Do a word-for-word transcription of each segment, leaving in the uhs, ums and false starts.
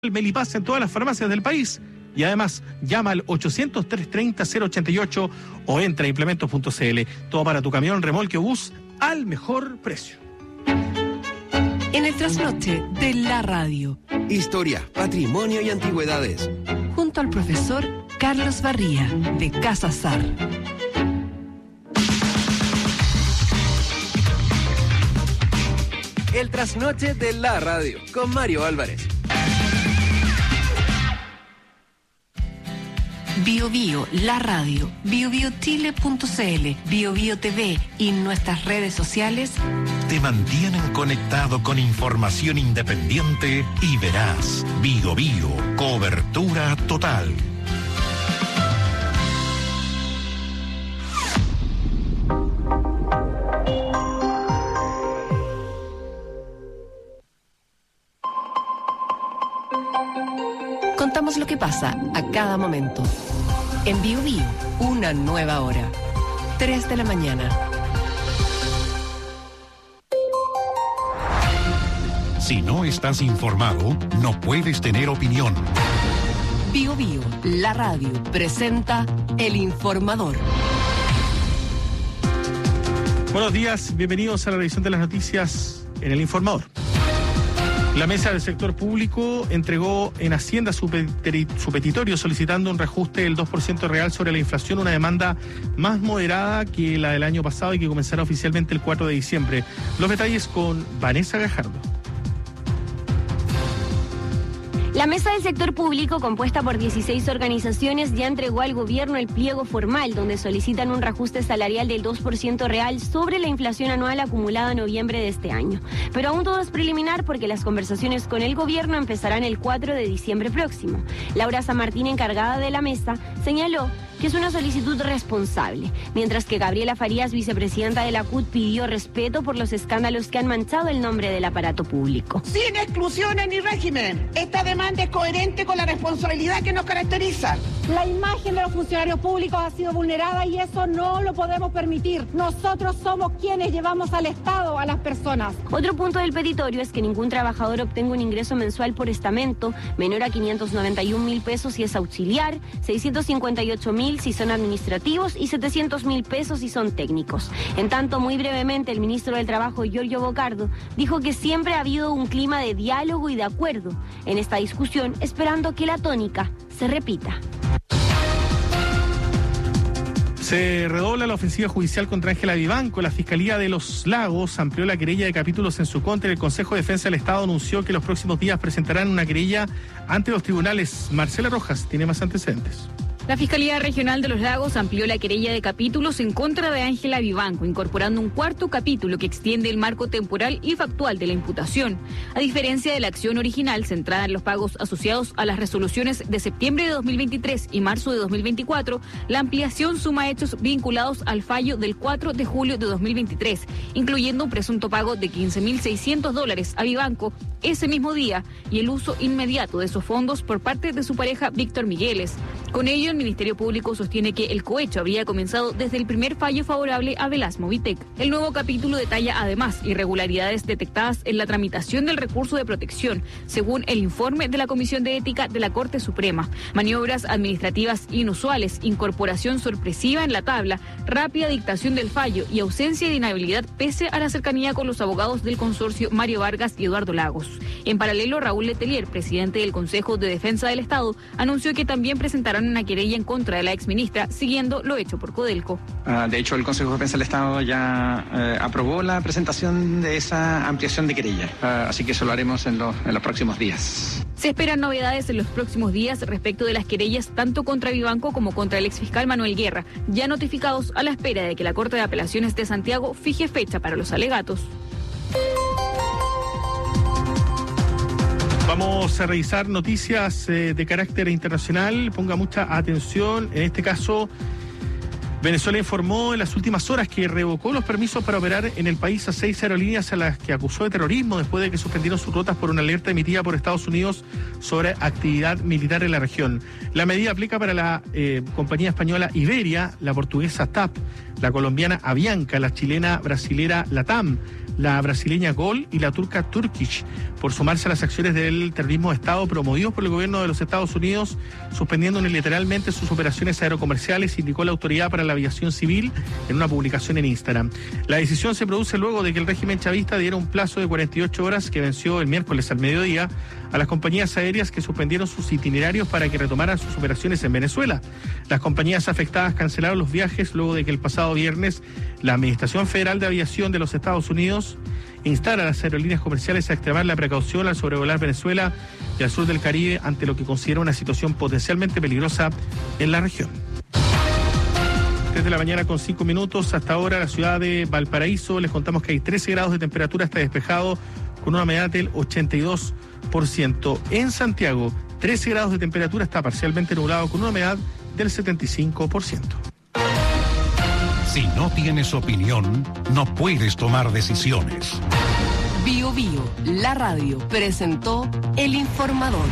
el Melipaz en todas las farmacias del país. Y además, llama al ochocientos, trescientos treinta, cero ochenta y ocho o entra a implementos punto c l. Todo para tu camión, remolque o bus al mejor precio. En el trasnoche de la radio. Historia, patrimonio y antigüedades. Junto al profesor Carlos Barría, de Casa S A R. El trasnoche de la radio, con Mario Álvarez. Bio Bio, la radio, bio bio chile punto c l, Bio Bio T V y nuestras redes sociales te mantienen conectado con información independiente y veraz. Bio Bio, cobertura total. Contamos lo que pasa a cada momento. En Bio Bio, una nueva hora. tres de la mañana. Si no estás informado, no puedes tener opinión. Bio Bio, la radio, presenta El Informador. Buenos días, bienvenidos a la revisión de las noticias en El Informador. La Mesa del Sector Público entregó en Hacienda su, peteri, su petitorio solicitando un reajuste del dos por ciento real sobre la inflación, una demanda más moderada que la del año pasado y que comenzará oficialmente el cuatro de diciembre. Los detalles con Vanessa Gajardo. La Mesa del Sector Público, compuesta por dieciséis organizaciones, ya entregó al gobierno el pliego formal, donde solicitan un reajuste salarial del dos por ciento real sobre la inflación anual acumulada en noviembre de este año. Pero aún todo es preliminar porque las conversaciones con el gobierno empezarán el cuatro de diciembre próximo. Laura San Martín, encargada de la mesa, señaló que es una solicitud responsable, mientras que Gabriela Farías, vicepresidenta de la C U T, pidió respeto por los escándalos que han manchado el nombre del aparato público. Sin exclusiones ni régimen, esta demanda es coherente con la responsabilidad que nos caracteriza. La imagen de los funcionarios públicos ha sido vulnerada y eso no lo podemos permitir. Nosotros somos quienes llevamos al Estado a las personas. Otro punto del petitorio es que ningún trabajador obtenga un ingreso mensual por estamento menor a quinientos noventa y un mil pesos si es auxiliar, seiscientos cincuenta y ocho mil si son administrativos y setecientos mil pesos si son técnicos. En tanto, muy brevemente, el ministro del Trabajo, Giorgio Bocardo, dijo que siempre ha habido un clima de diálogo y de acuerdo en esta discusión, esperando que la tónica se repita. Se redobla la ofensiva judicial contra Ángela Vivanco. La Fiscalía de Los Lagos amplió la querella de capítulos en su contra. El Consejo de Defensa del Estado anunció que los próximos días presentarán una querella ante los tribunales. Marcela Rojas tiene más antecedentes. La Fiscalía Regional de Los Lagos amplió la querella de capítulos en contra de Ángela Vivanco, incorporando un cuarto capítulo que extiende el marco temporal y factual de la imputación. A diferencia de la acción original centrada en los pagos asociados a las resoluciones de septiembre de dos mil veintitrés y marzo de dos mil veinticuatro, la ampliación suma hechos vinculados al fallo del cuatro de julio de dos mil veintitrés, incluyendo un presunto pago de quince mil seiscientos dólares a Vivanco ese mismo día y el uso inmediato de esos fondos por parte de su pareja Víctor Migueles. Con ello, el Ministerio Público sostiene que el cohecho habría comenzado desde el primer fallo favorable a Velasco Vitec. El nuevo capítulo detalla además irregularidades detectadas en la tramitación del recurso de protección, según el informe de la Comisión de Ética de la Corte Suprema. Maniobras administrativas inusuales, incorporación sorpresiva en la tabla, rápida dictación del fallo y ausencia de inhabilidad pese a la cercanía con los abogados del consorcio Mario Vargas y Eduardo Lagos. En paralelo, Raúl Letelier, presidente del Consejo de Defensa del Estado, anunció que también presentarán una querella en contra de la exministra, siguiendo lo hecho por Codelco. Uh, de hecho, el Consejo de Defensa del Estado ya uh, aprobó la presentación de esa ampliación de querella, uh, así que eso lo haremos en, lo, en los próximos días. Se esperan novedades en los próximos días respecto de las querellas tanto contra Vivanco como contra el exfiscal Manuel Guerra, ya notificados a la espera de que la Corte de Apelaciones de Santiago fije fecha para los alegatos. Vamos a revisar noticias eh, de carácter internacional. Ponga mucha atención. En este caso, Venezuela informó en las últimas horas que revocó los permisos para operar en el país a seis aerolíneas a las que acusó de terrorismo después de que suspendieron sus rutas por una alerta emitida por Estados Unidos sobre actividad militar en la región. La medida aplica para la eh, compañía española Iberia, la portuguesa T A P, la colombiana Avianca, la chilena brasilera LATAM, la brasileña Gol y la turca Turkish, por sumarse a las acciones del terrorismo de Estado promovidos por el gobierno de los Estados Unidos, suspendiendo unilateralmente sus operaciones aerocomerciales, indicó la Autoridad para la Aviación Civil en una publicación en Instagram. La decisión se produce luego de que el régimen chavista diera un plazo de cuarenta y ocho horas que venció el miércoles al mediodía a las compañías aéreas que suspendieron sus itinerarios para que retomaran sus operaciones en Venezuela. Las compañías afectadas cancelaron los viajes luego de que el pasado viernes la Administración Federal de Aviación de los Estados Unidos instara a las aerolíneas comerciales a extremar la precaución al sobrevolar Venezuela y al sur del Caribe ante lo que considera una situación potencialmente peligrosa en la región. Desde la mañana con cinco minutos hasta ahora la ciudad de Valparaíso, les contamos que hay trece grados de temperatura, está despejado con una humedad del ochenta y dos por ciento. En Santiago, trece grados de temperatura, está parcialmente nublado con una humedad del setenta y cinco por ciento. Si no tienes opinión, no puedes tomar decisiones. Bio Bio, la radio, presentó El Informador.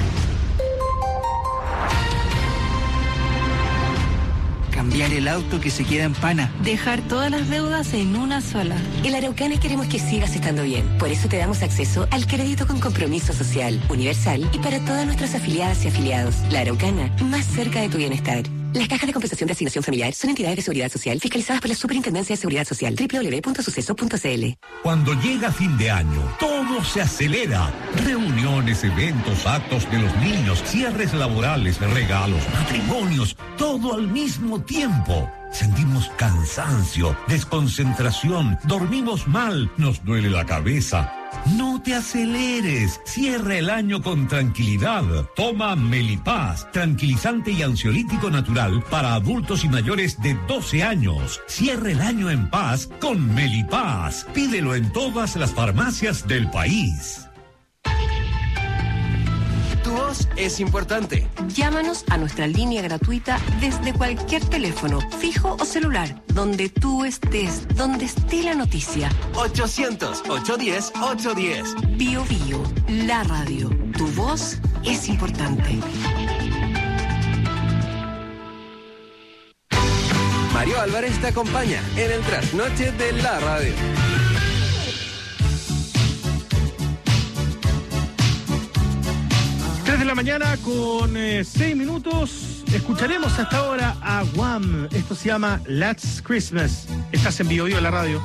Cambiar el auto que se queda en pana. Dejar todas las deudas en una sola. En La Araucana queremos que sigas estando bien. Por eso te damos acceso al crédito con compromiso social, universal y para todas nuestras afiliadas y afiliados. La Araucana, más cerca de tu bienestar. Las cajas de compensación de asignación familiar son entidades de seguridad social fiscalizadas por la Superintendencia de Seguridad Social. doble u doble u doble u punto suceso punto c l. Cuando llega fin de año, todo se acelera. Reuniones, eventos, actos de los niños, cierres laborales, regalos, matrimonios, todo al mismo tiempo. Sentimos cansancio, desconcentración, dormimos mal, nos duele la cabeza. No te aceleres, cierra el año con tranquilidad. Toma Melipaz, tranquilizante y ansiolítico natural para adultos y mayores de doce años. Cierra el año en paz con Melipaz. Pídelo en todas las farmacias del país. Tu voz es importante. Llámanos a nuestra línea gratuita desde cualquier teléfono, fijo o celular, donde tú estés, donde esté la noticia. ochocientos, ochocientos diez, ochocientos diez. Bio Bio, la radio. Tu voz es importante. Mario Álvarez te acompaña en el trasnoche de la radio. tres de la mañana con eh, seis minutos. Escucharemos hasta ahora a Wham. Esto se llama Last Christmas. Estás en Bio Bio, la radio.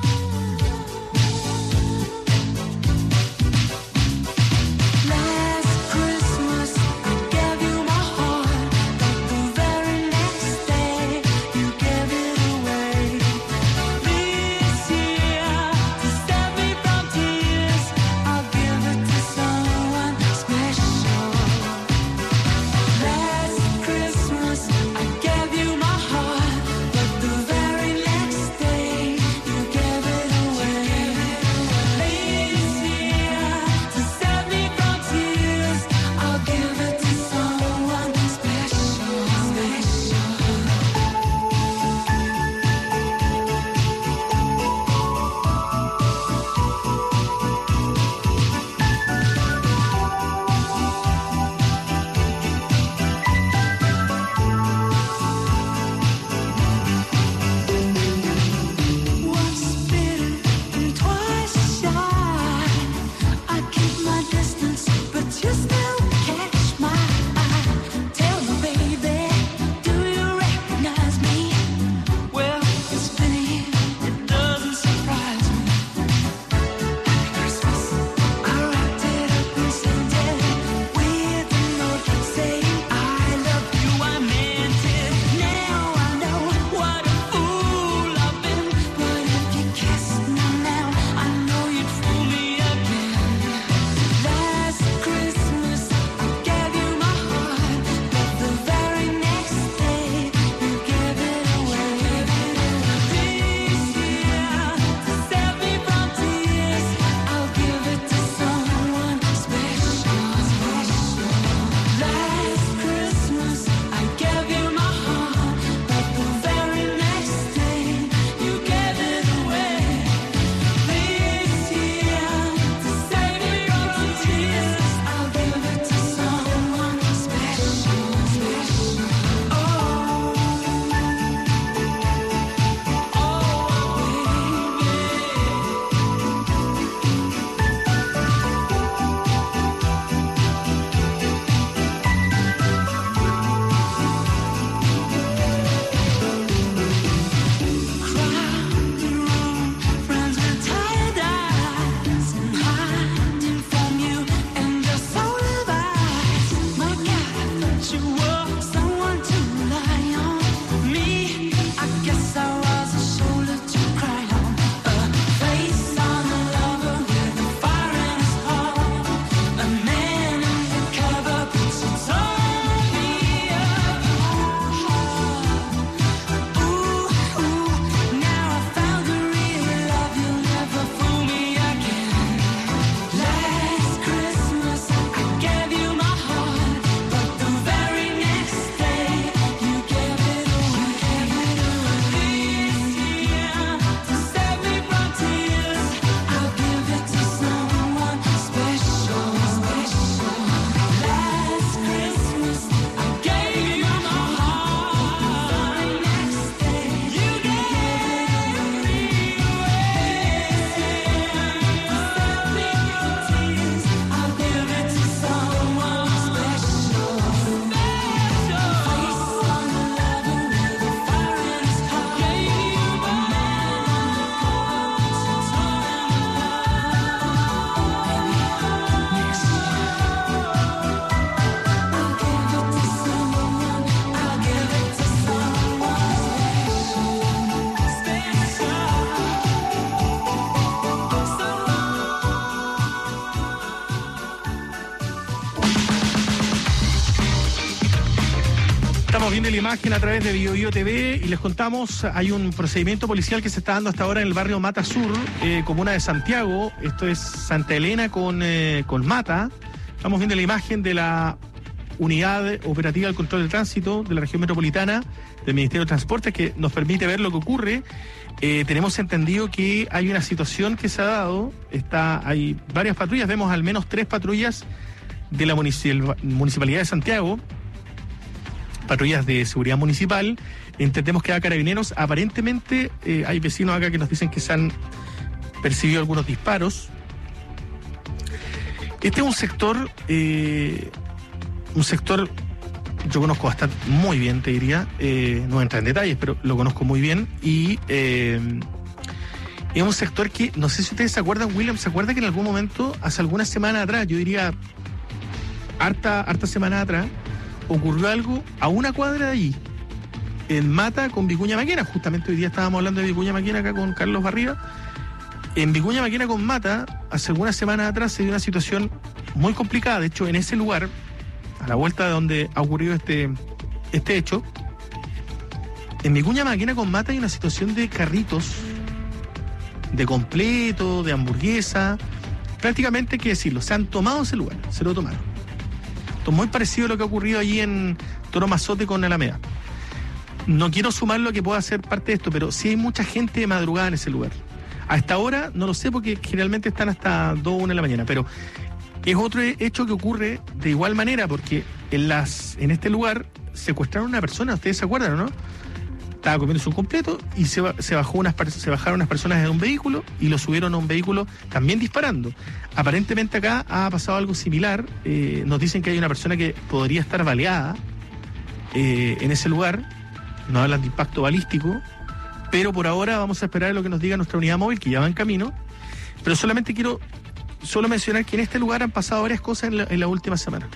Estamos viendo la imagen a través de Bio Bio T V y les contamos, hay un procedimiento policial que se está dando hasta ahora en el barrio Mata Sur, eh, comuna de Santiago. Esto es Santa Elena con, eh, con Mata. Estamos viendo la imagen de la Unidad Operativa del Control del Tránsito de la región metropolitana del Ministerio de Transportes, que nos permite ver lo que ocurre. Eh, tenemos entendido que hay una situación que se ha dado, está, hay varias patrullas, vemos al menos tres patrullas de la municip- Municipalidad de Santiago, patrullas de seguridad municipal. Entendemos que hay carabineros. Aparentemente eh, hay vecinos acá que nos dicen que se han percibido algunos disparos. Este es un sector, eh, un sector, yo conozco bastante, muy bien te diría, eh, no voy a entrar en detalles, pero lo conozco muy bien, y eh, es un sector que, no sé si ustedes se acuerdan, William, ¿se acuerda que en algún momento, hace algunas semanas atrás, yo diría, harta, harta semana atrás, ocurrió algo a una cuadra de allí, en Mata con Vicuña Maquena? Justamente hoy día estábamos hablando de Vicuña Maquena acá con Carlos Barriga. En Vicuña Maquena con Mata, hace algunas semanas atrás se dio una situación muy complicada. De hecho, en ese lugar, a la vuelta de donde ha ocurrido este, este hecho, en Vicuña Maquena con Mata hay una situación de carritos, de completo, de hamburguesa, prácticamente, hay que decirlo, se han tomado ese lugar, se lo tomaron. Esto es muy parecido a lo que ha ocurrido allí en Toro Mazote con Alameda. No quiero sumar lo que pueda ser parte de esto, pero sí hay mucha gente de madrugada en ese lugar. A esta hora no lo sé porque generalmente están hasta dos, una de la mañana, pero es otro hecho que ocurre de igual manera, porque en las en este lugar secuestraron a una persona, ¿ustedes se acuerdan o no? Estaba comiendo un completo y se, se, bajó unas, se bajaron unas personas de un vehículo y lo subieron a un vehículo también disparando. Aparentemente acá ha pasado algo similar. Eh, nos dicen que hay una persona que podría estar baleada eh, en ese lugar. No hablan de impacto balístico, pero por ahora vamos a esperar a lo que nos diga nuestra unidad móvil, que ya va en camino. Pero solamente quiero solo mencionar que en este lugar han pasado varias cosas en la, en la última semana.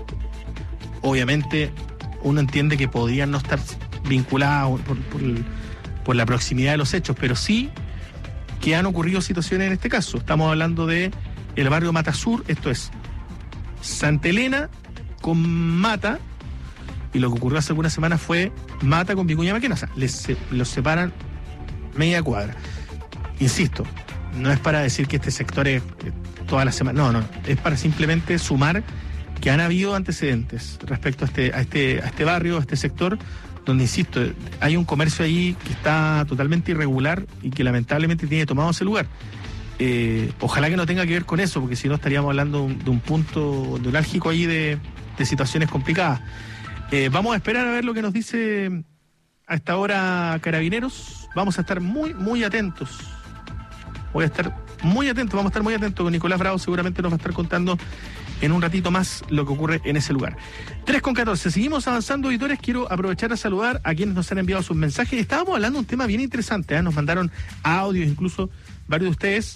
Obviamente uno entiende que podrían no estar vinculados por, por, por la proximidad de los hechos, pero sí que han ocurrido situaciones en este caso. Estamos hablando de el barrio Mata Sur, esto es Santa Elena con Mata, y lo que ocurrió hace algunas semanas fue Mata con Vicuña Maquena, o sea, les, los separan media cuadra. Insisto, no es para decir que este sector es toda la semana, no, no, es para simplemente sumar que han habido antecedentes respecto a este, a este, a este barrio, a este sector, donde, insisto, hay un comercio ahí que está totalmente irregular y que lamentablemente tiene tomado ese lugar. Eh, ojalá que no tenga que ver con eso, porque si no estaríamos hablando de un, de un punto neurálgico ahí de, de situaciones complicadas. Eh, vamos a esperar a ver lo que nos dice a esta hora Carabineros. Vamos a estar muy, muy atentos. Voy a estar muy atento, vamos a estar muy atentos con Nicolás Bravo, seguramente nos va a estar contando en un ratito más lo que ocurre en ese lugar. tres con catorce, seguimos avanzando, auditores. Quiero aprovechar a saludar a quienes nos han enviado sus mensajes. Estábamos hablando de un tema bien interesante, ¿eh? Nos mandaron audios, incluso varios de ustedes,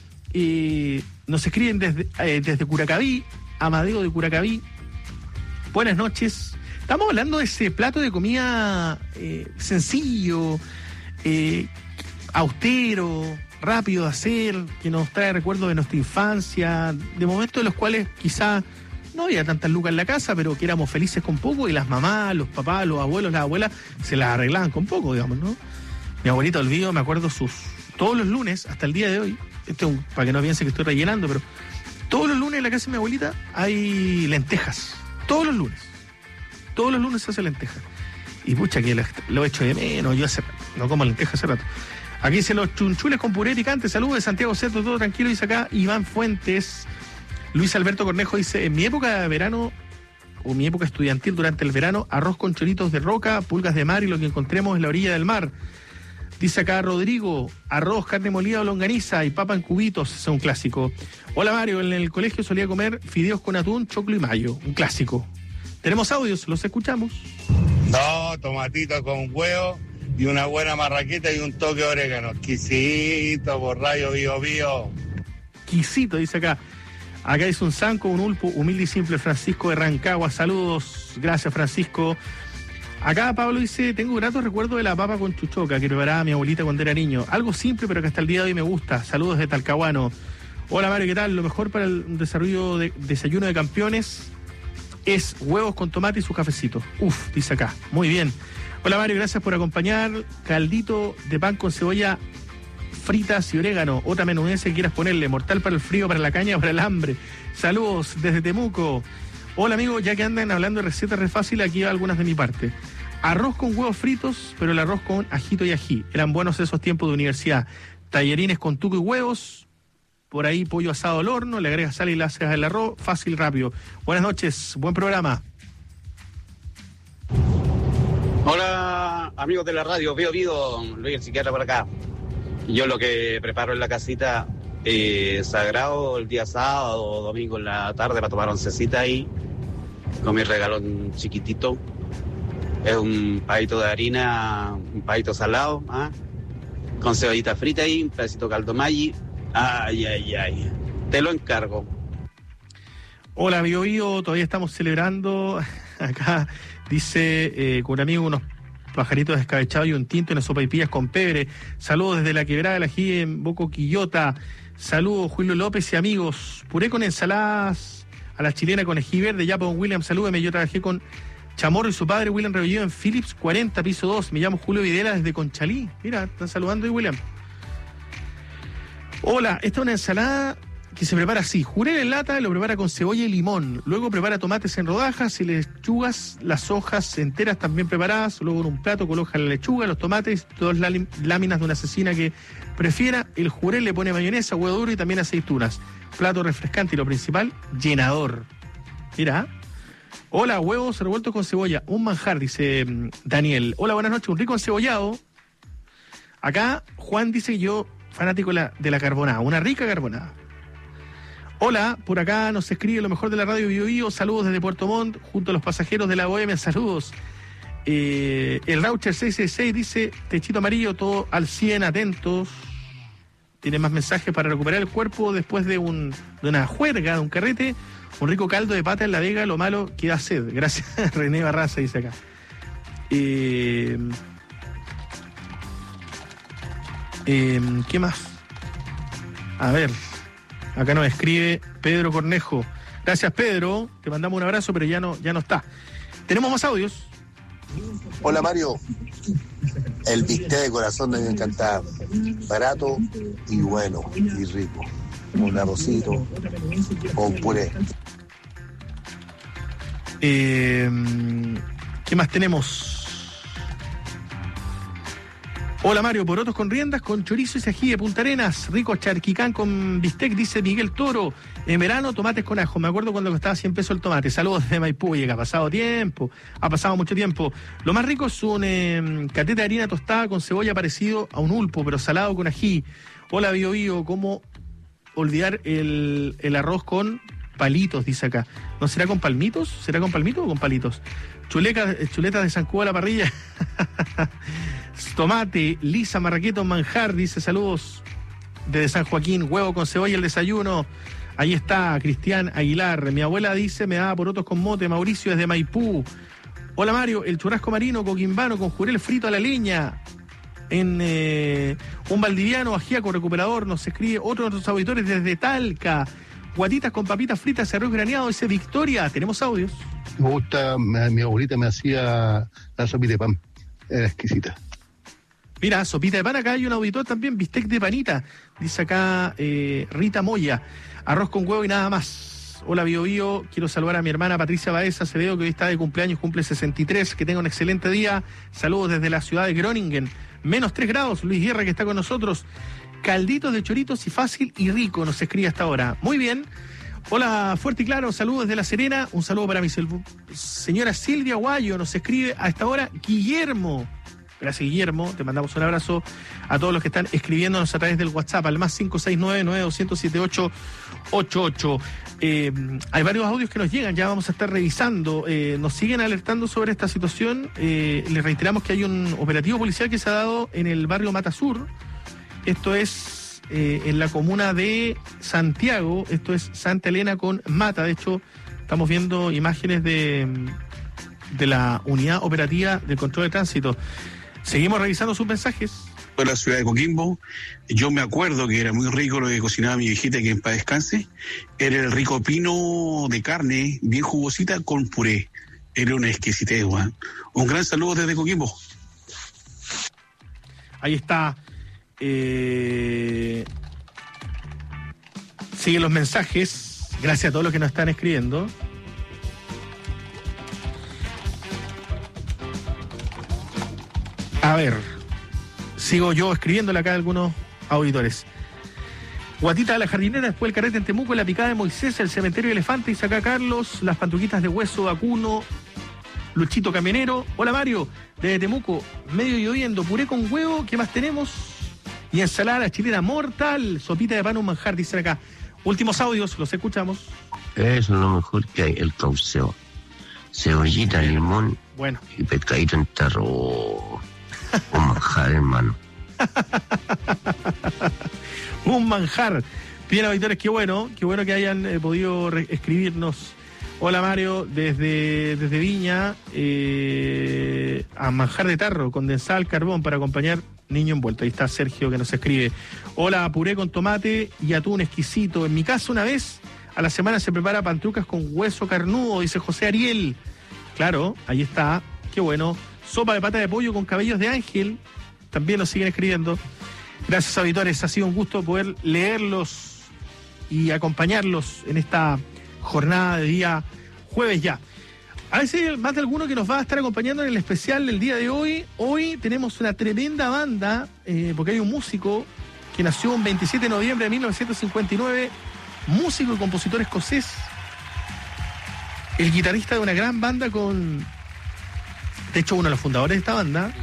y nos escriben desde, eh, desde Curacaví, Amadeo de Curacaví. Buenas noches. Estamos hablando de ese plato de comida eh, sencillo, eh, austero, rápido de hacer, que nos trae recuerdos de nuestra infancia, de momentos en los cuales quizá no había tantas lucas en la casa, pero que éramos felices con poco, y las mamás, los papás, los abuelos, las abuelas se las arreglaban con poco, digamos, ¿no? Mi abuelita Olvido, me acuerdo sus todos los lunes, hasta el día de hoy, esto es un, para que no piense que estoy rellenando, pero todos los lunes en la casa de mi abuelita hay lentejas, todos los lunes, todos los lunes se hace lentejas, y pucha que lo, lo he hecho de menos, yo hace, no como lentejas hace rato. Aquí dicen los chunchules con puré picante. Saludos de Santiago Centro, todo tranquilo. Dice acá Iván Fuentes. Luis Alberto Cornejo dice: en mi época de verano, o mi época estudiantil durante el verano, arroz con choritos de roca, pulgas de mar y lo que encontremos en la orilla del mar. Dice acá Rodrigo: arroz, carne molida o longaniza y papa en cubitos, es un clásico. Hola Mario, en el colegio solía comer fideos con atún, choclo y mayo, un clásico. Tenemos audios, los escuchamos. No, tomatito con huevo y una buena marraqueta y un toque de orégano. Exquisito, por rayo, bio, bio. Exquisito, dice acá. Acá dice un zanco, un ulpo, humilde y simple, Francisco de Rancagua. Saludos, gracias Francisco. Acá Pablo dice: tengo gratos recuerdos de la papa con chuchoca que preparaba mi abuelita cuando era niño. Algo simple, pero que hasta el día de hoy me gusta. Saludos de Talcahuano. Hola Mario, ¿qué tal? Lo mejor para el desarrollo de desayuno de campeones. es huevos con tomate y su cafecito. Uf, dice acá. Muy bien. Hola Mario, gracias por acompañar. Caldito de pan con cebolla fritas y orégano. Otra menudez que quieras ponerle. Mortal para el frío, para la caña, para el hambre. Saludos desde Temuco. Hola amigos, ya que andan hablando de recetas re fáciles, aquí va algunas de mi parte. Arroz con huevos fritos, pero el arroz con ajito y ají. Eran buenos esos tiempos de universidad. Tallarines con tuco y huevos. Por ahí pollo asado al horno, le agregas sal y le haces el arroz. Fácil, rápido. Buenas noches, buen programa. Hola amigos de la radio, Veo Vido, Luis el psiquiatra por acá. Yo lo que preparo en la casita eh, sagrado el día sábado o domingo en la tarde para tomar oncecita ahí con mi regalón chiquitito. Es un palito de harina, un palito salado, ¿ah? Con cebollita frita ahí, un pedacito de caldo Maggi. Ay, ay, ay. Te lo encargo. Hola, Bio Bio, todavía estamos celebrando. Acá dice eh, con un amigo unos pajaritos descabechados y un tinto y unas sopaipillas con pebre. Saludos desde la Quebrada del Ají en Boco Quillota. Saludos, Julio López y amigos. Puré con ensaladas a la chilena con ají verde. Ya con William, salúdeme. Yo trabajé con Chamorro y su padre William Rebolledo en Philips cuarenta, piso dos. Me llamo Julio Videla desde Conchalí. Mira, están saludando ahí, William. Hola, esta es una ensalada que se prepara así. Jurel en lata, lo prepara con cebolla y limón. Luego prepara tomates en rodajas y lechugas, las hojas enteras también preparadas. Luego en un plato coloca la lechuga, los tomates, dos láminas de una cecina que prefiera. El jurel le pone mayonesa, huevo duro y también aceitunas. Plato refrescante y lo principal, llenador. Mira. Hola, huevos revueltos con cebolla. Un manjar, dice Daniel. Hola, buenas noches. Un rico encebollado. Acá Juan dice que yo... fanático de la, de la carbonada, una rica carbonada. Hola, por acá nos escribe lo mejor de la radio Bio Bio, saludos desde Puerto Montt, junto a los pasajeros de la Bohemia, saludos. Eh, el Raucher seis seis seis dice, techito amarillo, todo al cien, atentos. Tiene más mensajes para recuperar el cuerpo después de, un, de una juerga, de un carrete, un rico caldo de pata en la Vega, lo malo que da sed. Gracias, René Barraza, dice acá. Eh... Eh, ¿Qué más? A ver, acá nos escribe Pedro Cornejo. Gracias, Pedro, te mandamos un abrazo, pero ya no, ya no está. ¿Tenemos más audios? Hola, Mario. El bistec de corazón me encanta. Barato y bueno y rico. Un arrocito o un puré. Eh, ¿Qué más tenemos? Hola Mario, porotos con riendas, con chorizo y ají de Punta Arenas, rico charquicán con bistec, dice Miguel Toro. En verano, tomates con ajo. Me acuerdo cuando costaba cien pesos el tomate. Saludos desde Maipú, llega, ha pasado tiempo, ha pasado mucho tiempo. Lo más rico es un eh, catete de harina tostada con cebolla parecido a un ulpo, pero salado con ají. Hola Bio Bio, ¿cómo olvidar el, el arroz con palitos, dice acá? ¿No será con palmitos? ¿Será con palmitos o con palitos? Chuleca, chuletas de zancudo a la parrilla. Tomate, lisa, marraqueta, manjar, dice saludos desde San Joaquín, huevo con cebolla, el desayuno. Ahí está, Cristian Aguilar. Mi abuela dice, me daba porotos con mote. Mauricio desde Maipú. Hola Mario, el churrasco marino coquimbano con jurel frito a la leña. En eh, un valdiviano, ajíaco recuperador, nos escribe otro de nuestros auditores desde Talca. Guatitas con papitas fritas, arroz graneado, dice Victoria. Tenemos audios. Me gusta, me, mi abuelita me hacía la sopita de pan. Era exquisita. Mira, sopita de pan, acá hay un auditor también, bistec de panita, dice acá eh, Rita Moya, arroz con huevo y nada más. Hola Bio Bio, quiero saludar a mi hermana Patricia Baeza Acevedo, que hoy está de cumpleaños, cumple sesenta y tres, que tenga un excelente día. Saludos desde la ciudad de Groningen, menos tres grados, Luis Guerra que está con nosotros. Calditos de choritos y fácil y rico, nos escribe hasta ahora. Muy bien. Hola, fuerte y claro, saludos desde La Serena, un saludo para mi señora Silvia Guayo, nos escribe a esta hora Guillermo. Gracias, Guillermo. Te mandamos un abrazo a todos los que están escribiéndonos a través del WhatsApp al más cinco seis nueve, nueve dos cero cero, siete ocho ocho ocho. Eh, hay varios audios que nos llegan, ya vamos a estar revisando. Eh, nos siguen alertando sobre esta situación. Eh, les reiteramos que hay un operativo policial que se ha dado en el barrio Mata Sur. Esto es eh, en la comuna de Santiago. Esto es Santa Elena con Mata. De hecho, estamos viendo imágenes de, de la unidad operativa del control de tránsito. Seguimos revisando sus mensajes. de la ciudad de Coquimbo. Yo me acuerdo que era muy rico lo que cocinaba mi viejita, que en paz descanse. Era el rico pino de carne, bien jugosita, con puré. Era una exquisitez, Juan. Un gran saludo desde Coquimbo. Ahí está. Eh... Siguen los mensajes. Gracias a todos los que nos están escribiendo. A ver, sigo yo escribiéndole acá a algunos auditores. Guatita de la jardinera, después el carrete en Temuco, la picada de Moisés, el cementerio de Elefante, y saca Carlos, las pantuquitas de hueso vacuno, Luchito Camionero. Hola Mario, desde Temuco, medio lloviendo, puré con huevo, ¿qué más tenemos? Y ensalada chilena mortal, sopita de pan, un manjar, dicen acá. Últimos audios, los escuchamos. Eso es lo mejor que hay, el cauceo. Cebollita, limón, bueno, y pescadito en tarro. Un manjar, hermano. Un manjar. Bien, auditores, qué bueno, qué bueno que hayan eh, podido re- escribirnos. Hola Mario, desde, desde Viña, eh, a manjar de tarro, condensada al carbón para acompañar niño envuelto. Ahí está Sergio que nos escribe. Hola, puré con tomate y atún exquisito. En mi casa una vez a la semana se prepara pantrucas con hueso carnudo, dice José Ariel. Claro, ahí está, qué bueno. Sopa de pata de pollo con cabellos de ángel. También nos siguen escribiendo. Gracias, auditores. Ha sido un gusto poder leerlos y acompañarlos en esta jornada de día jueves ya. A veces hay más de alguno que nos va a estar acompañando en el especial del día de hoy. Hoy tenemos una tremenda banda, eh, porque hay un músico que nació el veintisiete de noviembre de mil novecientos cincuenta y nueve, músico y compositor escocés, el guitarrista de una gran banda con... De hecho, uno de los fundadores de esta banda.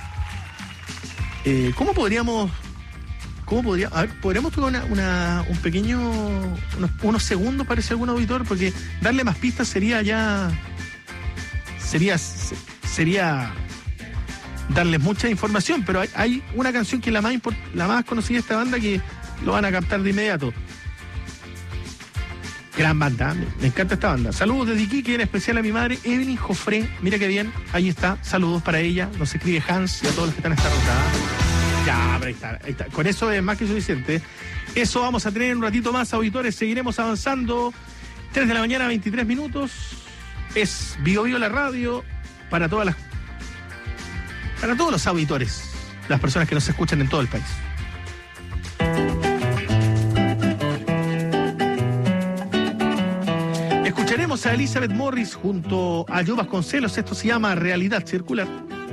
Eh, ¿Cómo podríamos... ¿Cómo podría, a ver, podríamos tocar una, una, un pequeño... Unos, unos segundos, parece algún auditor, porque darle más pistas sería ya... Sería... Sería... darles mucha información, pero hay, hay una canción que es la más, import, la más conocida de esta banda que lo van a captar de inmediato. Gran banda, me, me encanta esta banda. Saludos desde Iquique, en especial a mi madre Evelyn Jofré. Mira qué bien, ahí está. Saludos para ella. Nos escribe Hans y a todos los que están en esta ruta. Ya, pero ahí está, ahí está. Con eso es más que suficiente. Eso vamos a tener en un ratito más, auditores. Seguiremos avanzando. tres de la mañana, veintitrés minutos. Es Bio Bio la radio para todas las para todos los auditores, las personas que nos escuchan en todo el país. Escucharemos a Elizabeth Morris junto a Joe Vasconcelos. Esto se llama Realidad Circular.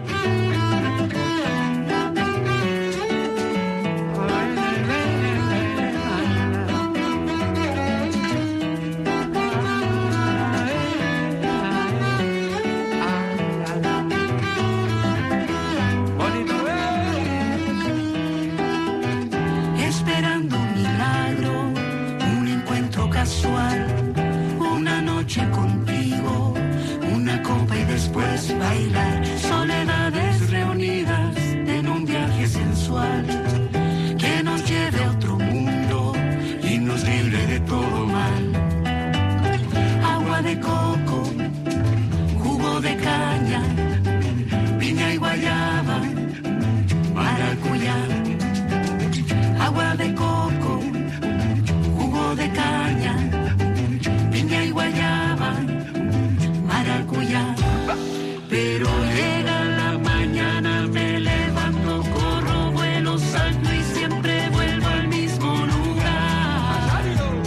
Esperando un milagro, un encuentro casual, una noche contigo, una copa y después bailar, soledades reunidas en un viaje sensual que nos lleve a otro mundo y nos libre de todo mal. Agua de coco, jugo de caña, piña y guayaba, maracuyá. Agua de coco, jugo de caña, piña y guayaba, maracuyá. Pero llega la mañana, me levanto, corro, vuelo, salto y siempre vuelvo al mismo lugar.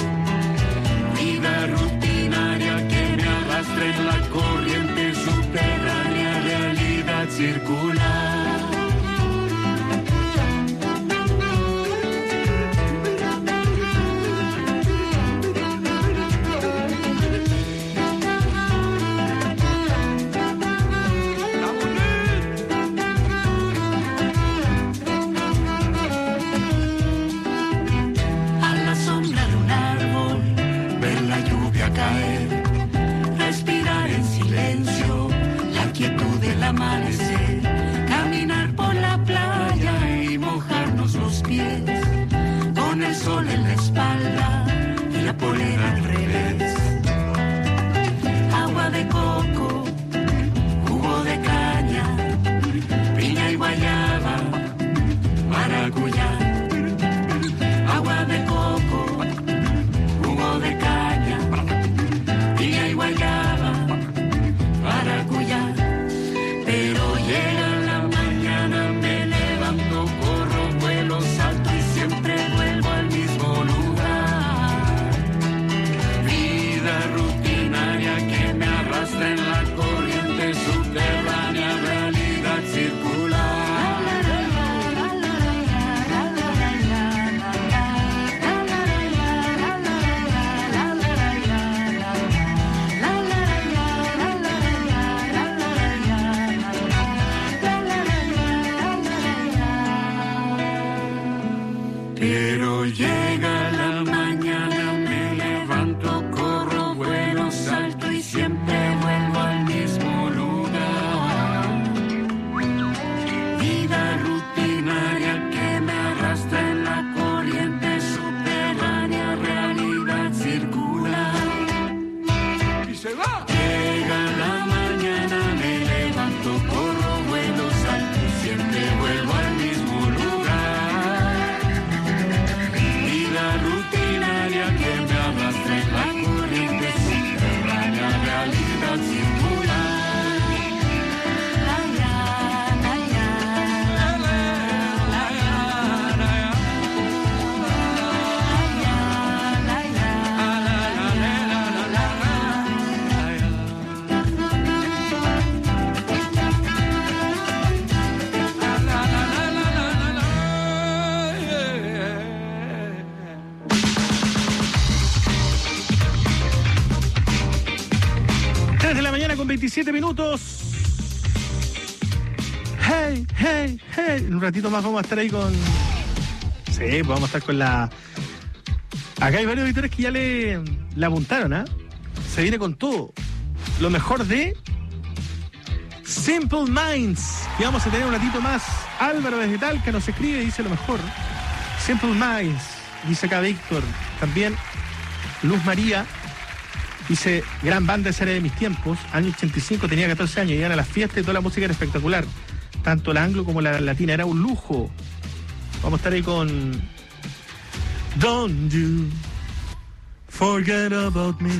Vida rutinaria que me arrastra en la corriente subterránea, realidad circular. Respirar en silencio la quietud del amanecer, caminar por la playa y mojarnos los pies, con el sol en la espalda y la polera al revés. Agua de coco, jugo de caña, piña y guayaba, veintisiete minutos. Hey, hey, hey. En un ratito más vamos a estar ahí con... Sí, pues vamos a estar con la... Acá hay varios auditores que ya le, le apuntaron, ¿ah? ¿eh? Se viene con todo. Lo mejor de Simple Minds. Y vamos a tener un ratito más. Álvaro desde Talca nos escribe y dice lo mejor. Simple Minds. Dice acá Víctor. También Luz María. Dice, gran banda esa era de mis tiempos. Año ochenta y cinco, tenía catorce años. Iban a las fiestas y toda la música era espectacular. Tanto la anglo como la latina. Era un lujo. Vamos a estar ahí con... Don't you forget about me.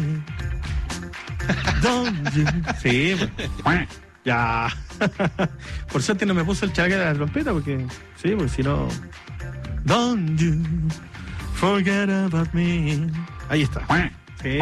Don't you. Sí, pues. Ya. Por suerte no me puso el chaleco de la trompeta porque... Sí, porque si no... Don't you forget about me. Ahí está. Sí.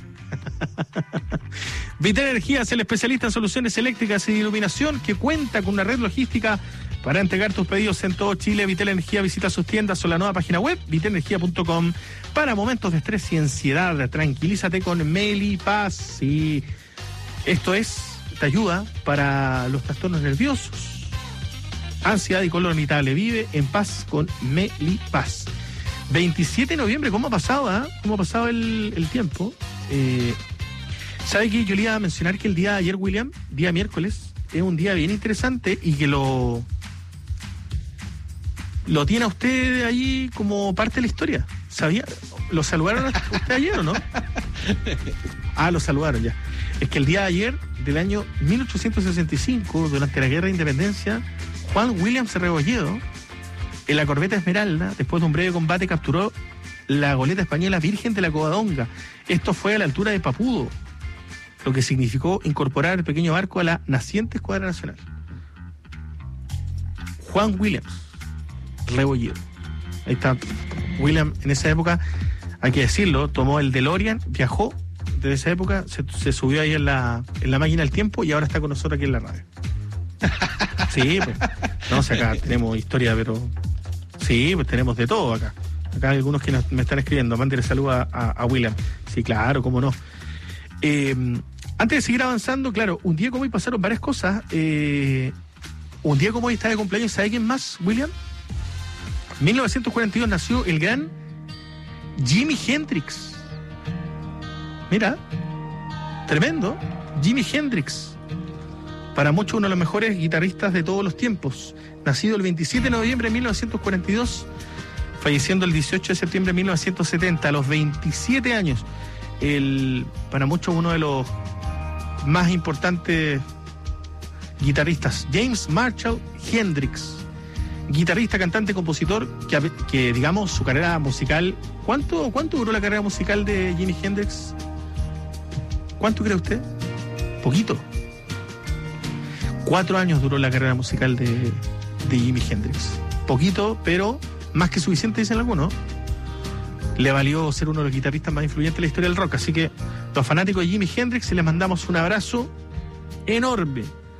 Vital Energía es el especialista en soluciones eléctricas y de iluminación que cuenta con una red logística para entregar tus pedidos en todo Chile. Vital Energía visita sus tiendas o la nueva página web vital energía punto com para momentos de estrés y ansiedad. Tranquilízate con Melipaz. Sí, esto es, te ayuda para los trastornos nerviosos, ansiedad y color irritable. Vive en paz con Melipaz. veintisiete de noviembre, ¿cómo ha pasado? ¿eh? ¿Cómo ha pasado el, el tiempo? Eh, ¿Sabe que yo le iba a mencionar que el día de ayer, William, día miércoles, es un día bien interesante y que lo lo tiene a usted ahí como parte de la historia? ¿Sabía? ¿Lo saludaron a usted ayer o no? Ah, lo saludaron ya. Es que el día de ayer, del año mil ochocientos sesenta y cinco, durante la Guerra de Independencia, Juan Williams Rebolledo, en la corbeta Esmeralda, después de un breve combate, capturó la goleta española Virgen de la Covadonga. Esto fue a la altura de Papudo, lo que significó incorporar el pequeño barco a la naciente escuadra nacional. Juan Williams Rebolledo. Ahí está. William, en esa época, hay que decirlo, tomó el DeLorean, viajó desde esa época, se, se subió ahí en la, en la máquina del tiempo y ahora está con nosotros aquí en la radio. Sí, pues. No sé, acá tenemos historia, pero... Sí, pues tenemos de todo acá. Acá hay algunos que nos, me están escribiendo. Mándale saludos a, a, a William. Sí, claro, cómo no. Eh, antes de seguir avanzando, claro, un día como hoy pasaron varias cosas. Eh, un día como hoy está de cumpleaños, ¿sabe quién más, William? mil novecientos cuarenta y dos nació el gran Jimi Hendrix. Mira, tremendo. Jimi Hendrix. Para muchos uno de los mejores guitarristas de todos los tiempos. Nacido el veintisiete de noviembre de mil novecientos cuarenta y dos, falleciendo el dieciocho de septiembre de mil novecientos setenta, a los veintisiete años. El, para muchos uno de los más importantes guitarristas, James Marshall Hendrix. Guitarrista, cantante, compositor, que, que digamos su carrera musical... ¿Cuánto, ¿Cuánto duró la carrera musical de Jimi Hendrix? ¿Cuánto cree usted? Poquito. Cuatro años duró la carrera musical de, de Jimi Hendrix. Poquito, pero más que suficiente, dicen algunos. Le valió ser uno de los guitarristas más influyentes de la historia del rock. Así que los fanáticos de Jimi Hendrix les mandamos un abrazo enorme.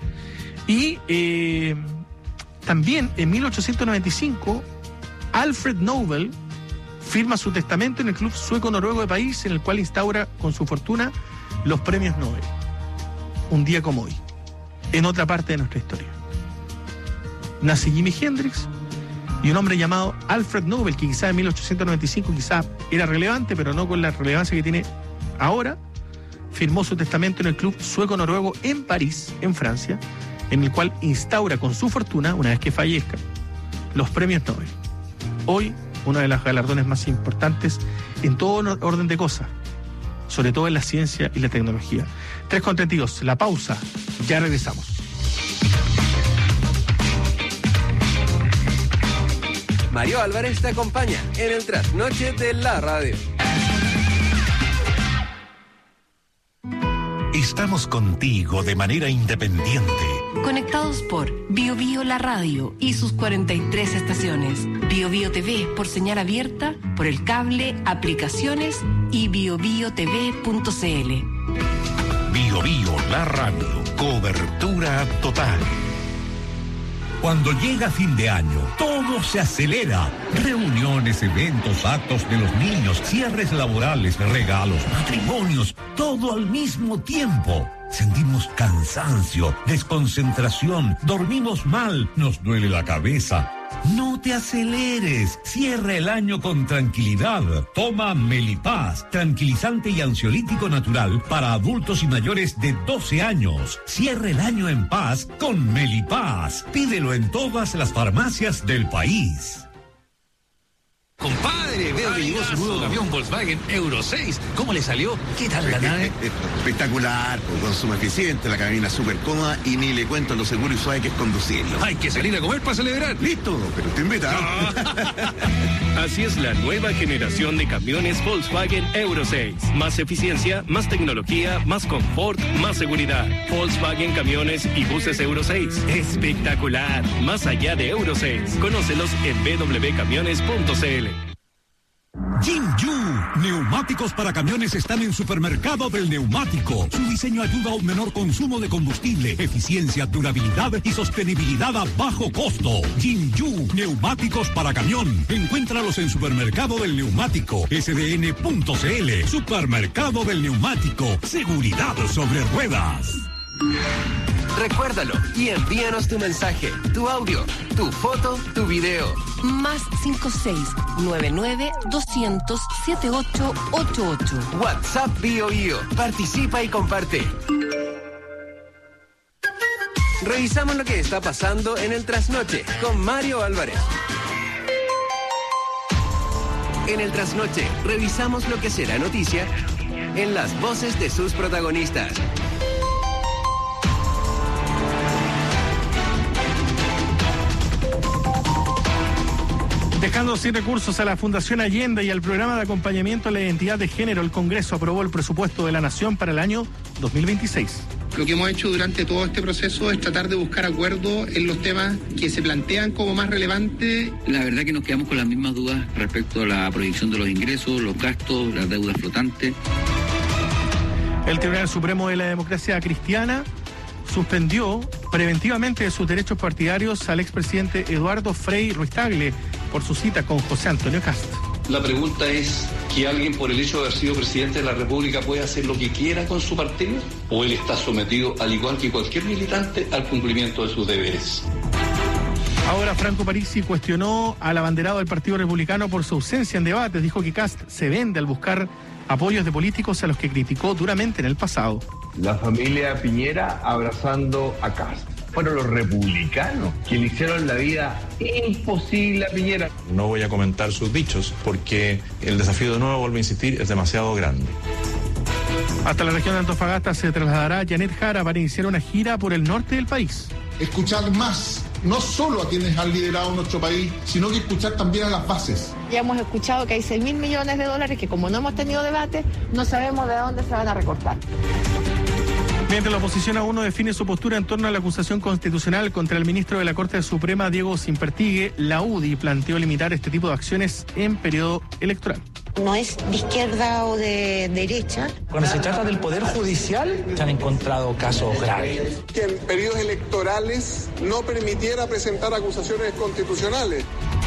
Y eh, también en mil ochocientos noventa y cinco, Alfred Nobel firma su testamento en el Club Sueco-Noruego de París, en el cual instaura con su fortuna los premios Nobel. Un día como hoy, en otra parte de nuestra historia. Nace Jimi Hendrix y un hombre llamado Alfred Nobel, que quizá en mil ochocientos noventa y cinco quizá era relevante, pero no con la relevancia que tiene ahora, firmó su testamento en el Club Sueco-Noruego en París, en Francia, en el cual instaura con su fortuna, una vez que fallezca, los premios Nobel. Hoy, uno de los galardones más importantes en todo orden de cosas, sobre todo en la ciencia y la tecnología. tres con treinta y dos, la pausa, ya regresamos. Mario Álvarez te acompaña en el trasnoche de la radio. Estamos contigo de manera independiente. Conectados por Bio Bio La Radio y sus cuarenta y tres estaciones. Bio Bio T V por señal abierta, por el cable, aplicaciones y bio bio t v punto c l. Bio Bio La Radio, cobertura total. Cuando llega fin de año, todo se acelera. Reuniones, eventos, actos de los niños, cierres laborales, regalos, matrimonios, todo al mismo tiempo. Sentimos cansancio, desconcentración, dormimos mal, nos duele la cabeza. No te aceleres, cierra el año con tranquilidad. Toma Melipaz, tranquilizante y ansiolítico natural para adultos y mayores de doce años. Cierra el año en paz con Melipaz. Pídelo en todas las farmacias del país. Compadre, veo que llegó su nuevo camión Volkswagen Euro seis. ¿Cómo le salió? ¿Qué tal la nave? Espectacular, con consumo eficiente, la cabina súper cómoda y ni le cuento lo seguro y suave que es conducirlo. Hay que salir a comer para celebrar. Listo, pero te invita. Así es la nueva generación de camiones Volkswagen Euro seis. Más eficiencia, más tecnología, más confort, más seguridad. Volkswagen Camiones y Buses Euro seis. Espectacular. Más allá de Euro seis. Conócelos en w w w punto camiones punto c l. Jinju, neumáticos para camiones están en Supermercado del Neumático. Su diseño ayuda a un menor consumo de combustible, eficiencia, durabilidad y sostenibilidad a bajo costo. Jinju, neumáticos para camión. Encuéntralos en Supermercado del Neumático, s d n punto c l. Supermercado del Neumático, seguridad sobre ruedas. Recuérdalo y envíanos tu mensaje, tu audio, tu foto, tu video. Más cinco seis nueve nueve doscientos setenta y ocho ochenta y ocho. WhatsApp Bio Bio. Participa y comparte. Revisamos lo que está pasando en el Trasnoche con Mario Álvarez. En el Trasnoche revisamos lo que será noticia en las voces de sus protagonistas. Dejando sin recursos a la Fundación Allende y al programa de acompañamiento a la identidad de género, el Congreso aprobó el presupuesto de la Nación para el año dos mil veintiséis. Lo que hemos hecho durante todo este proceso es tratar de buscar acuerdos en los temas que se plantean como más relevantes. La verdad que nos quedamos con las mismas dudas respecto a la proyección de los ingresos, los gastos, las deudas flotantes. El Tribunal Supremo de la Democracia Cristiana suspendió preventivamente de sus derechos partidarios al expresidente Eduardo Frei Ruiz-Tagle por su cita con José Antonio Kast. La pregunta es, ¿que alguien por el hecho de haber sido presidente de la República puede hacer lo que quiera con su partido? ¿O él está sometido, al igual que cualquier militante, al cumplimiento de sus deberes? Ahora Franco Parisi cuestionó al abanderado del Partido Republicano por su ausencia en debates. Dijo que Kast se vende al buscar apoyos de políticos a los que criticó duramente en el pasado. La familia Piñera abrazando a Kast. Fueron los republicanos que le hicieron la vida imposible a Piñera. No voy a comentar sus dichos porque el desafío, de nuevo, vuelvo a insistir, es demasiado grande. Hasta la región de Antofagasta se trasladará Janet Jara para iniciar una gira por el norte del país. Escuchar más, no solo a quienes han liderado nuestro país, sino que escuchar también a las bases. Ya hemos escuchado que hay seis mil millones de dólares que, como no hemos tenido debate, no sabemos de dónde se van a recortar. Mientras la oposición aún no define su postura en torno a la acusación constitucional contra el ministro de la Corte Suprema, Diego Simpertigue, la U D I planteó limitar este tipo de acciones en periodo electoral. No es de izquierda o de derecha. Cuando se trata del Poder Judicial, se han encontrado casos graves. Que en periodos electorales no permitiera presentar acusaciones constitucionales.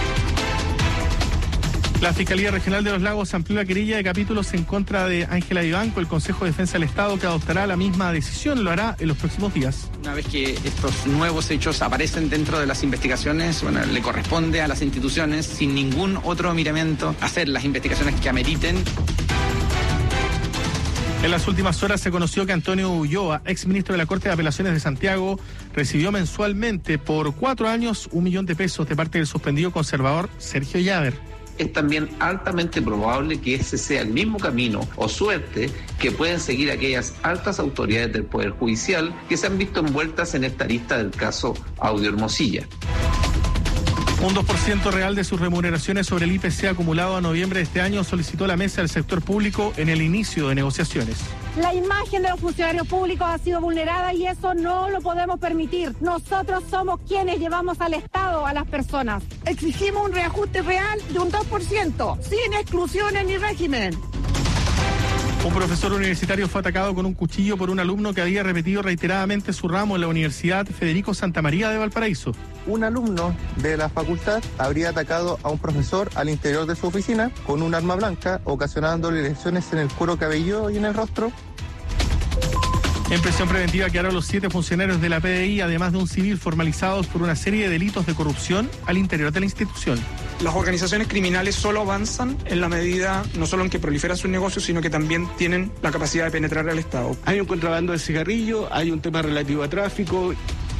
La Fiscalía Regional de los Lagos amplió la querella de capítulos en contra de Ángela Vivanco. El Consejo de Defensa del Estado, que adoptará la misma decisión, lo hará en los próximos días. Una vez que estos nuevos hechos aparecen dentro de las investigaciones, bueno, le corresponde a las instituciones, sin ningún otro miramiento, hacer las investigaciones que ameriten. En las últimas horas se conoció que Antonio Ulloa, exministro de la Corte de Apelaciones de Santiago, recibió mensualmente por cuatro años un millón de pesos de parte del suspendido conservador Sergio Llaver. Es también altamente probable que ese sea el mismo camino o suerte que pueden seguir aquellas altas autoridades del Poder Judicial que se han visto envueltas en esta lista del caso Audio Hermosilla. Un dos por ciento real de sus remuneraciones sobre el I P C acumulado a noviembre de este año solicitó la mesa del sector público en el inicio de negociaciones. La imagen de los funcionarios públicos ha sido vulnerada y eso no lo podemos permitir. Nosotros somos quienes llevamos al Estado a las personas. Exigimos un reajuste real de un dos por ciento, sin exclusiones ni régimen. Un profesor universitario fue atacado con un cuchillo por un alumno que había repetido reiteradamente su ramo en la Universidad Federico Santa María de Valparaíso. Un alumno de la facultad habría atacado a un profesor al interior de su oficina con un arma blanca, ocasionándole lesiones en el cuero cabelludo y en el rostro. En prisión preventiva quedaron los siete funcionarios de la P D I, además de un civil, formalizados por una serie de delitos de corrupción al interior de la institución. Las organizaciones criminales solo avanzan en la medida, no solo en que proliferan sus negocios, sino que también tienen la capacidad de penetrar al Estado. Hay un contrabando de cigarrillo, hay un tema relativo a tráfico.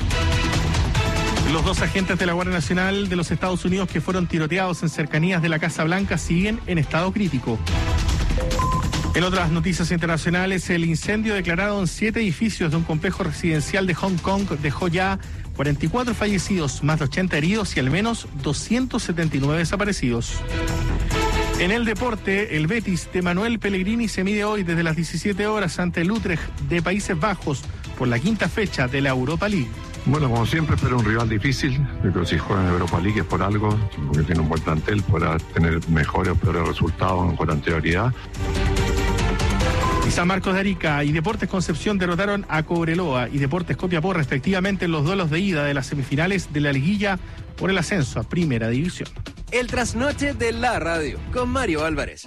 Los dos agentes de la Guardia Nacional de los Estados Unidos que fueron tiroteados en cercanías de la Casa Blanca siguen en estado crítico. En otras noticias internacionales, el incendio declarado en siete edificios de un complejo residencial de Hong Kong dejó ya cuarenta y cuatro fallecidos, más de ochenta heridos y al menos doscientos setenta y nueve desaparecidos. En el deporte, el Betis de Manuel Pellegrini se mide hoy desde las diecisiete horas ante el Utrecht de Países Bajos por la quinta fecha de la Europa League. Bueno, como siempre, espero un rival difícil. Yo creo que si juega en Europa League es por algo, porque tiene un buen plantel, podrá tener mejores o peores resultados con anterioridad. Y San Marcos de Arica y Deportes Concepción derrotaron a Cobreloa y Deportes Copiapó respectivamente en los duelos de ida de las semifinales de la liguilla por el ascenso a Primera División. El trasnoche de la radio con Mario Álvarez.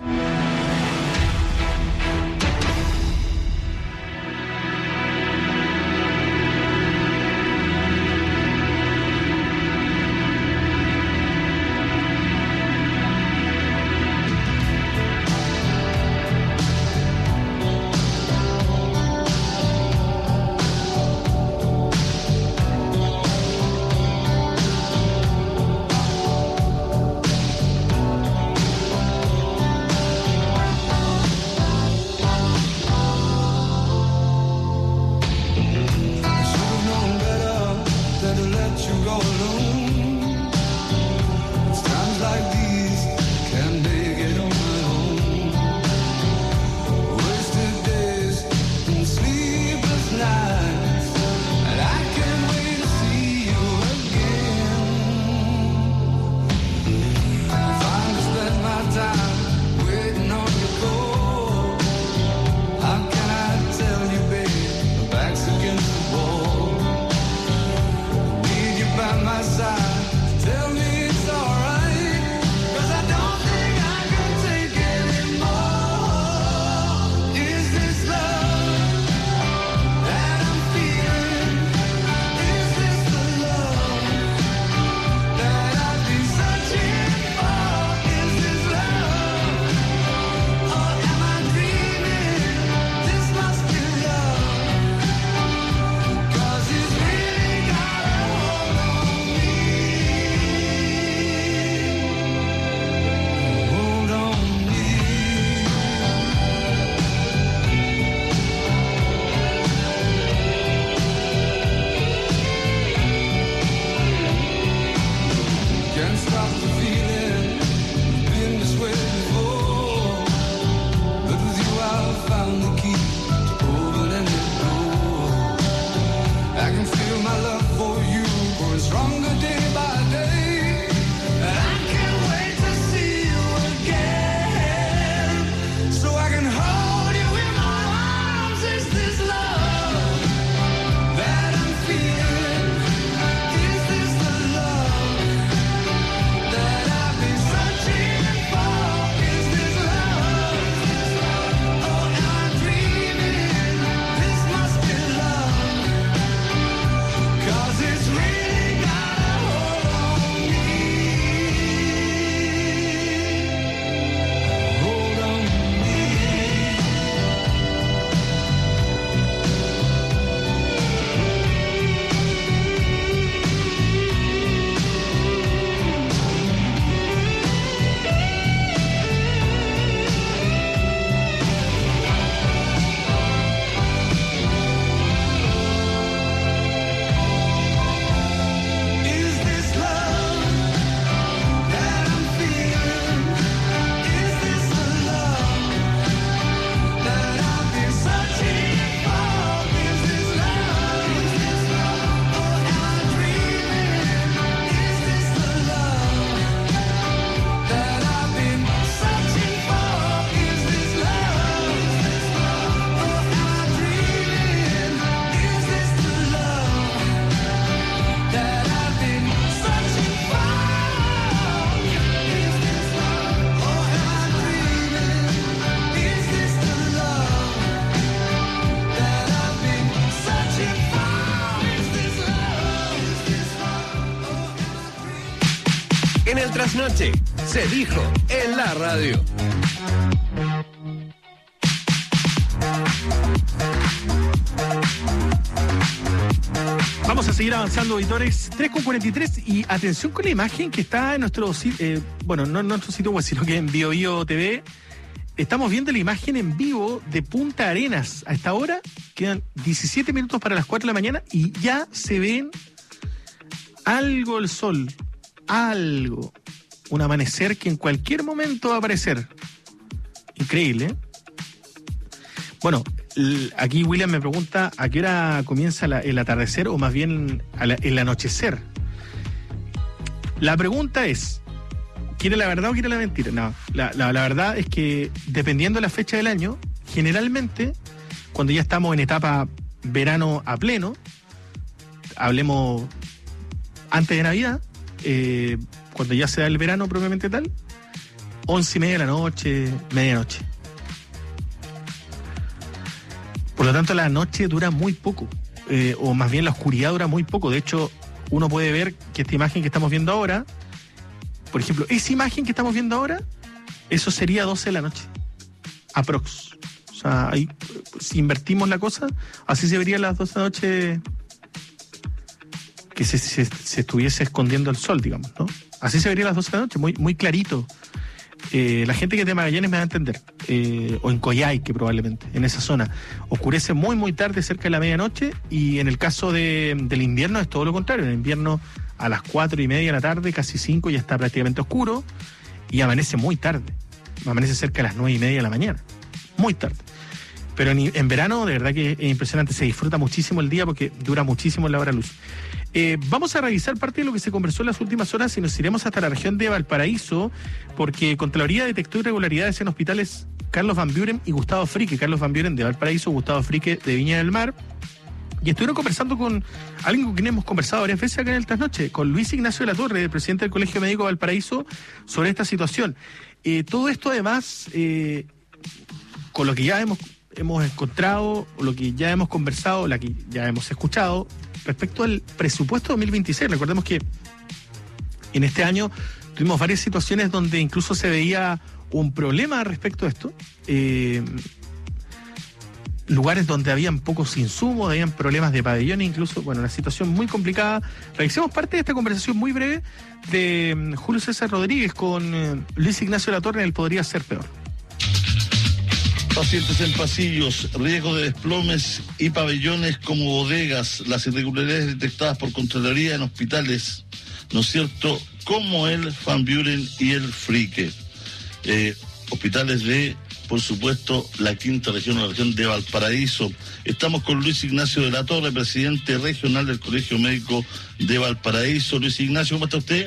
En el Trasnoche, se dijo en la radio. Vamos a seguir avanzando, auditores. tres con cuarenta y tres, y atención con la imagen que está en nuestro sitio, eh, bueno, no en nuestro sitio web, sino que en Bio Bio T V. Estamos viendo la imagen en vivo de Punta Arenas. A esta hora quedan diecisiete minutos para las cuatro de la mañana y ya se ven algo el sol, algo, un amanecer que en cualquier momento va a aparecer. Increíble, ¿eh? Bueno, aquí William me pregunta a qué hora comienza la, el atardecer, o más bien la, el anochecer. La pregunta es, ¿quiere la verdad o quiere la mentira? No, la, la, la verdad es que dependiendo de la fecha del año, generalmente, cuando ya estamos en etapa verano a pleno, hablemos antes de Navidad, eh, cuando ya se da el verano propiamente tal, once y media de la noche, medianoche. Por lo tanto, la noche dura muy poco, eh, o más bien la oscuridad dura muy poco. De hecho, uno puede ver que esta imagen que estamos viendo ahora, por ejemplo, esa imagen que estamos viendo ahora, eso sería doce de la noche, aprox. O sea, ahí, si invertimos la cosa, así se verían las doce de la noche, que se, se, se estuviese escondiendo el sol, digamos, ¿no? Así se verían las doce de la noche, muy, muy clarito. Eh, la gente que es de Magallanes me va a entender, eh, o en Coyhaique probablemente, en esa zona. Oscurece muy muy tarde, cerca de la medianoche, y en el caso de, del invierno es todo lo contrario. En el invierno a las cuatro y media de la tarde, casi cinco, ya está prácticamente oscuro, y amanece muy tarde, amanece cerca de las nueve y media de la mañana, muy tarde. Pero en, en verano de verdad que es impresionante, se disfruta muchísimo el día porque dura muchísimo la hora luz. Eh, vamos a revisar parte de lo que se conversó en las últimas horas y nos iremos hasta la región de Valparaíso, porque Contraloría detectó irregularidades en hospitales Carlos Van Buren y Gustavo Frique. Carlos Van Buren de Valparaíso, Gustavo Frique de Viña del Mar. Y estuvieron conversando con alguien con quien hemos conversado varias veces acá en el Trasnoche, con Luis Ignacio de la Torre, el presidente del Colegio Médico de Valparaíso, sobre esta situación. Eh, todo esto además, eh, con lo que ya hemos, hemos encontrado, o lo que ya hemos conversado, la que ya hemos escuchado, respecto al presupuesto dos mil veintiséis. Recordemos que en este año tuvimos varias situaciones donde incluso se veía un problema respecto a esto. Eh, lugares donde habían pocos insumos, habían problemas de pabellones, incluso, bueno, una situación muy complicada. Revisemos parte de esta conversación muy breve de Julio César Rodríguez con eh, Luis Ignacio de la Torre en el Podría Ser Peor. Pacientes en pasillos, riesgo de desplomes y pabellones como bodegas, las irregularidades detectadas por Contraloría en hospitales, ¿no es cierto?, como el Van Buren y el Frique. Eh, hospitales de, por supuesto, la quinta región, la región de Valparaíso. Estamos con Luis Ignacio de la Torre, presidente regional del Colegio Médico de Valparaíso. Luis Ignacio, ¿cómo está usted?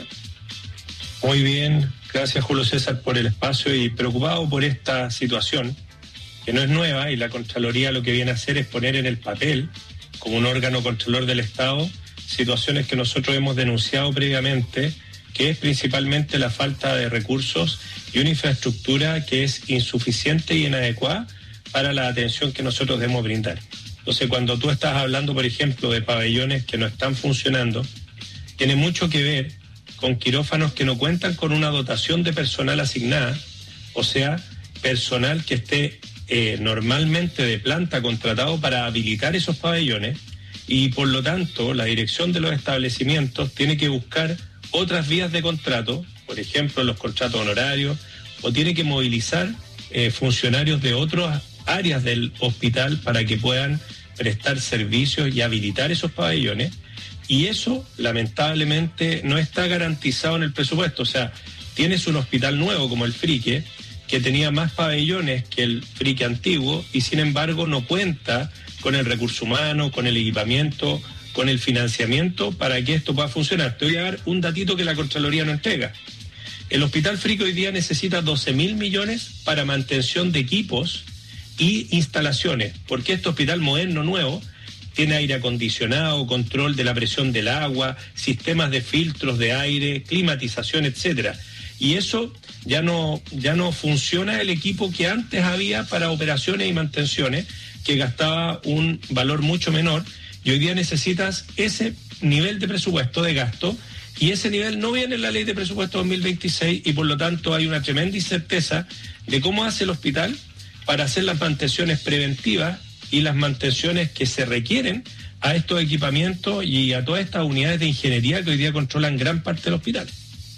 Muy bien, gracias Julio César por el espacio y preocupado por esta situación, que no es nueva, y la Contraloría lo que viene a hacer es poner en el papel, como un órgano controlador del Estado, situaciones que nosotros hemos denunciado previamente, que es principalmente la falta de recursos y una infraestructura que es insuficiente y inadecuada para la atención que nosotros debemos brindar. Entonces, cuando tú estás hablando, por ejemplo, de pabellones que no están funcionando, tiene mucho que ver con quirófanos que no cuentan con una dotación de personal asignada, o sea, personal que esté Eh, normalmente de planta contratado para habilitar esos pabellones, y por lo tanto la dirección de los establecimientos tiene que buscar otras vías de contrato, por ejemplo los contratos honorarios, o tiene que movilizar eh, funcionarios de otras áreas del hospital para que puedan prestar servicios y habilitar esos pabellones, y eso lamentablemente no está garantizado en el presupuesto. O sea, tienes un hospital nuevo como el Frique, que tenía más pabellones que el Frique antiguo, y sin embargo no cuenta con el recurso humano, con el equipamiento, con el financiamiento para que esto pueda funcionar. Te voy a dar un datito que la Contraloría no entrega. El Hospital Frique hoy día necesita doce mil millones para mantención de equipos y instalaciones, porque este hospital moderno nuevo tiene aire acondicionado, control de la presión del agua, sistemas de filtros de aire, climatización, etcétera. Y eso ya no, ya no funciona el equipo que antes había para operaciones y mantenciones, que gastaba un valor mucho menor, Y hoy día necesitas ese nivel de presupuesto de gasto, y ese nivel no viene en la ley de presupuesto dos mil veintiséis, y por lo tanto hay una tremenda incerteza de cómo hace el hospital para hacer las mantenciones preventivas y las mantenciones que se requieren a estos equipamientos y a todas estas unidades de ingeniería que hoy día controlan gran parte del hospital.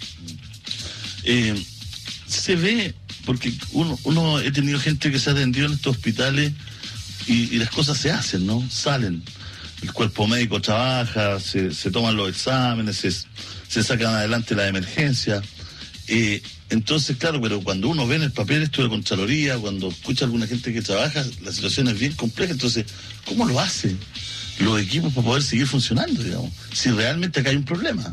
Eh, se ve, porque uno, uno he tenido gente que se ha atendido en estos hospitales y, y las cosas se hacen, ¿no? Salen. El cuerpo médico trabaja, se, se toman los exámenes, se, se sacan adelante la emergencia. Eh, entonces, claro, pero cuando uno ve en el papel esto de Contraloría, cuando escucha a alguna gente que trabaja, la situación es bien compleja. Entonces, ¿cómo lo hacen los equipos para poder seguir funcionando, digamos? Si realmente acá hay un problema.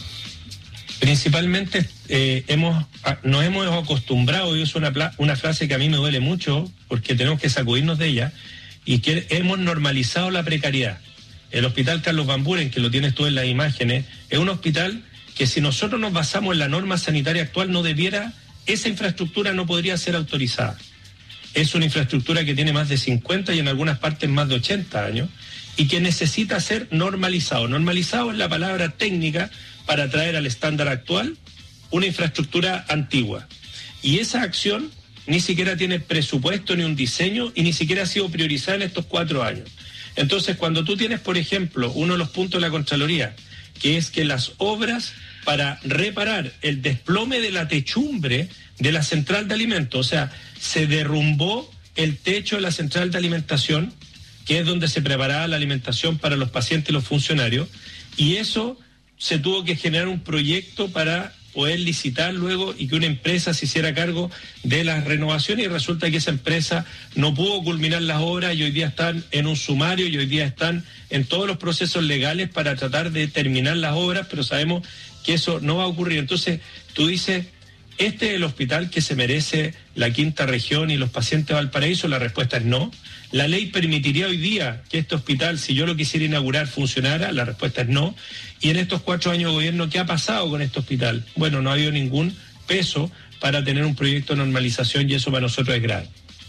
Principalmente eh, hemos nos hemos acostumbrado, y es una, una frase que a mí me duele mucho, porque tenemos que sacudirnos de ella, y que hemos normalizado la precariedad. El Hospital Carlos Van Buren, que lo tienes tú en las imágenes, es un hospital que, si nosotros nos basamos en la norma sanitaria actual, no debiera, esa infraestructura no podría ser autorizada. Es una infraestructura que tiene más de cincuenta y en algunas partes más de ochenta años, y que necesita ser normalizado. Normalizado es la palabra técnica para traer al estándar actual una infraestructura antigua. Y esa acción ni siquiera tiene presupuesto ni un diseño, y ni siquiera ha sido priorizada en estos cuatro años. Entonces, cuando tú tienes, por ejemplo, uno de los puntos de la Contraloría, que es que las obras para reparar el desplome de la techumbre de la central de alimentos, o sea, se derrumbó el techo de la central de alimentación, que es donde se preparaba la alimentación para los pacientes y los funcionarios, y eso se tuvo que generar un proyecto para poder licitar luego y que una empresa se hiciera cargo de las renovaciones, y resulta que esa empresa no pudo culminar las obras y hoy día están en un sumario y hoy día están en todos los procesos legales para tratar de terminar las obras, pero sabemos que eso no va a ocurrir. Entonces, tú dices, ¿este es el hospital que se merece la quinta región y los pacientes de Valparaíso? La respuesta es no. ¿La ley permitiría hoy día que este hospital, si yo lo quisiera inaugurar, funcionara? La respuesta es no. Y en estos cuatro años de gobierno, ¿qué ha pasado con este hospital? Bueno, no ha habido ningún peso para tener un proyecto de normalización, y eso para nosotros es grave.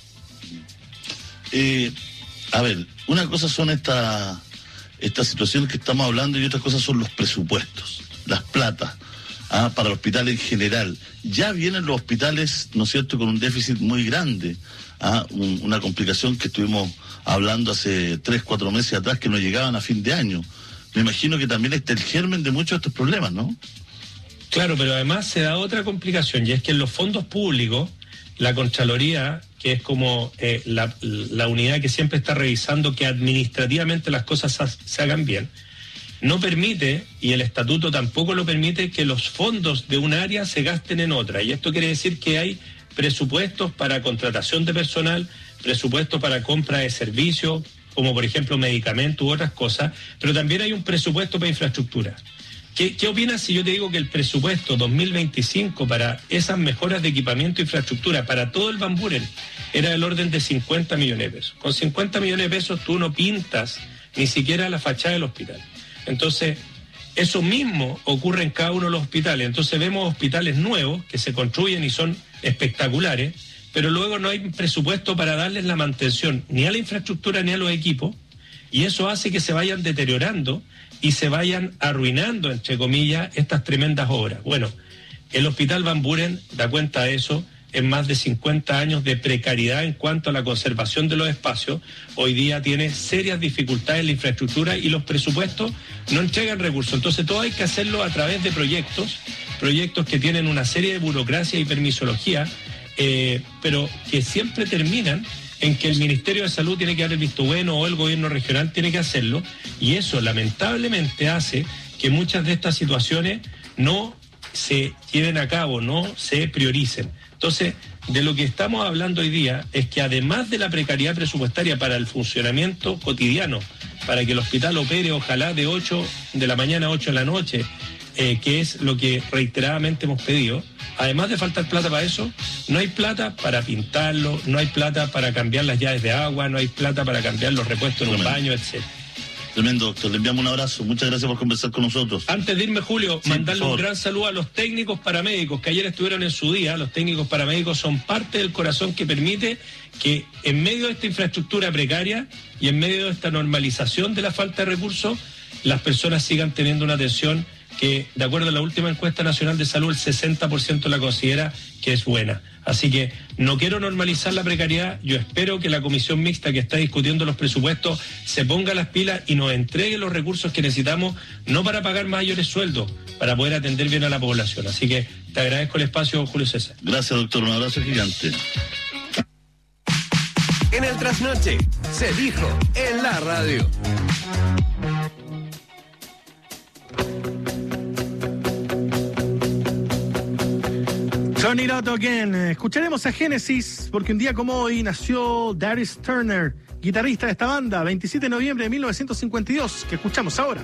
Eh, a ver, una cosa son estas estas situaciones que estamos hablando, y otras cosas son los presupuestos, las platas, ¿ah? Para el hospital en general. Ya vienen los hospitales, ¿no es cierto?, con un déficit muy grande. ¿Ah? Un, una complicación que estuvimos hablando hace tres, cuatro meses atrás, que no llegaban a fin de año. Me imagino que también está el germen de muchos de estos problemas, ¿no? Claro, pero además se da otra complicación, y es que en los fondos públicos, la Contraloría, que es como eh, la, la unidad que siempre está revisando que administrativamente las cosas se hagan bien, no permite, y el estatuto tampoco lo permite, que los fondos de un área se gasten en otra. Y esto quiere decir que hay presupuestos para contratación de personal, presupuestos para compra de servicios, como por ejemplo medicamentos u otras cosas, pero también hay un presupuesto para infraestructura. ¿Qué, qué opinas si yo te digo que el presupuesto dos mil veinticinco para esas mejoras de equipamiento e infraestructura para todo el Van Buren era del orden de cincuenta millones de pesos? Con cincuenta millones de pesos tú no pintas ni siquiera la fachada del hospital. Entonces, eso mismo ocurre en cada uno de los hospitales. Entonces vemos hospitales nuevos que se construyen y son espectaculares, pero luego no hay presupuesto para darles la mantención ni a la infraestructura ni a los equipos, y eso hace que se vayan deteriorando y se vayan arruinando, entre comillas, estas tremendas obras. Bueno, el Hospital Van Buren da cuenta de eso en más de cincuenta años de precariedad en cuanto a la conservación de los espacios. Hoy día tiene serias dificultades en la infraestructura y los presupuestos no entregan recursos. Entonces todo hay que hacerlo a través de proyectos, proyectos que tienen una serie de burocracia y permisología, eh, pero que siempre terminan en que el Ministerio de Salud tiene que dar el visto bueno o el gobierno regional tiene que hacerlo, y eso lamentablemente hace que muchas de estas situaciones no se lleven a cabo, no se prioricen. Entonces, de lo que estamos hablando hoy día es que además de la precariedad presupuestaria para el funcionamiento cotidiano, para que el hospital opere ojalá de ocho de la mañana a ocho de la noche, eh, que es lo que reiteradamente hemos pedido, además de faltar plata para eso, no hay plata para pintarlo, no hay plata para cambiar las llaves de agua, no hay plata para cambiar los repuestos en un baño, etcétera. Tremendo, doctor. Le enviamos un abrazo. Muchas gracias por conversar con nosotros. Antes de irme, Julio, sí, mandarle un gran saludo a los técnicos paramédicos que ayer estuvieron en su día. Los técnicos paramédicos son parte del corazón que permite que en medio de esta infraestructura precaria y en medio de esta normalización de la falta de recursos, las personas sigan teniendo una atención que, de acuerdo a la última encuesta nacional de salud, el sesenta por ciento la considera que es buena. Así que no quiero normalizar la precariedad. Yo espero que la comisión mixta que está discutiendo los presupuestos se ponga las pilas y nos entregue los recursos que necesitamos, no para pagar mayores sueldos, para poder atender bien a la población. Así que te agradezco el espacio, Julio César. Gracias, doctor. Un abrazo gigante. En el Trasnoche se dijo en la radio. Turn It Out Again. Escucharemos a Genesis porque un día como hoy nació Darius Turner, guitarrista de esta banda, veintisiete de noviembre de mil novecientos cincuenta y dos, que escuchamos ahora.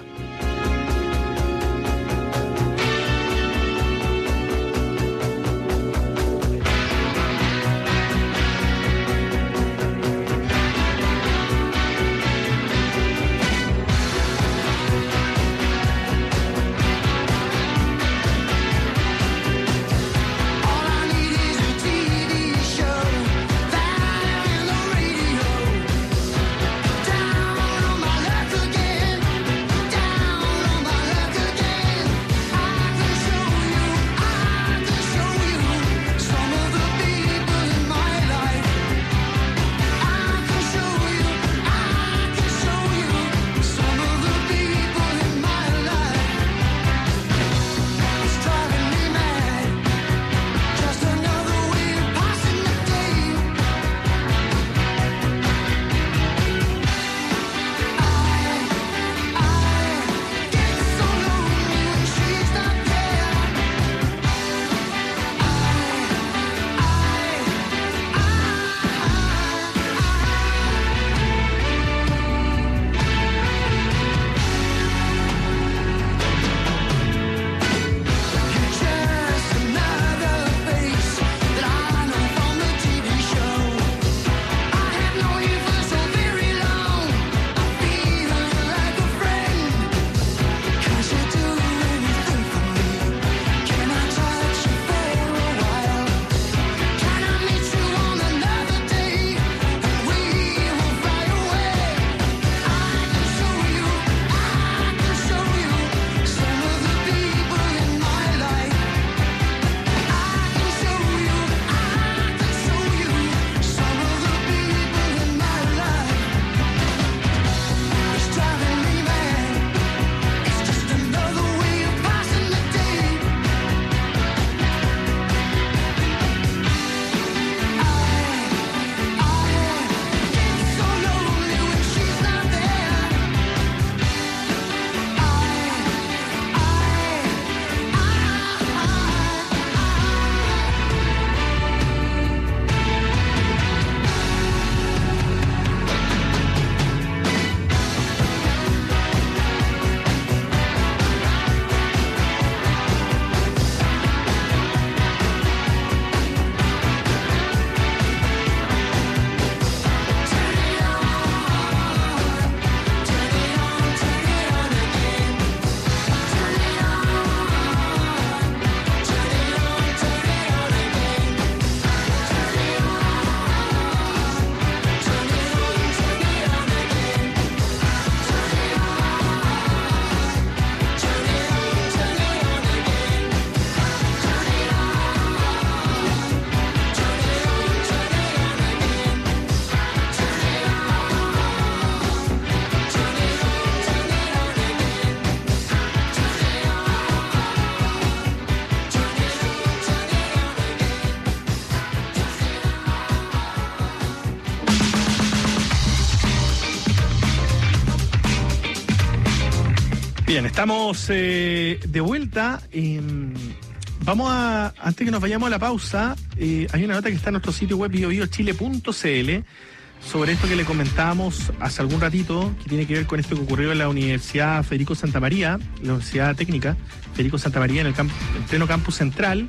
Bien, estamos eh, de vuelta. Eh, vamos a, antes que nos vayamos a la pausa, eh, hay una nota que está en nuestro sitio web bio bio chile punto c l sobre esto que le comentábamos hace algún ratito, que tiene que ver con esto que ocurrió en la Universidad Federico Santa María, la Universidad Técnica Federico Santa María, en el, camp, en pleno campus central.